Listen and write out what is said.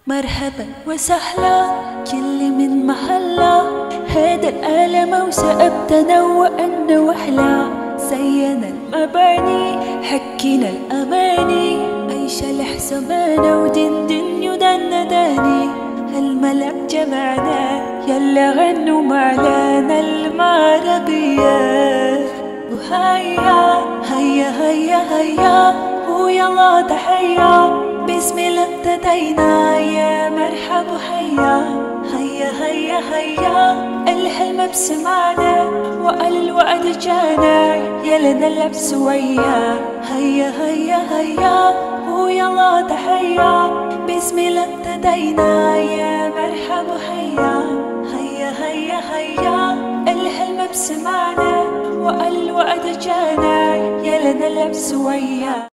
مرحبا وسهلا كل من محلا، هذا العالم وسأبدأ وأنا وحلا. زينا المباني حكينا الأماني، عيش الحسبانة ودن دن يدن داني. الملك جمعنا يلا غنوا معلانا المغربية. وهيا هيا هيا هيا ويلا تحية، بسم الله ابتدينا يا مرحب وحيا. هيا هيا هيا الحلم بسمعنا وقال الوعد جانا، يلا نلعب سويا. هيا هيا هيا ويلا تحية، بسم الله ابتدينا يا مرحب وحيا. هيا هيا هيا الحلم بسمعنا وقال الوعد جانا، يلا نلعب سويا.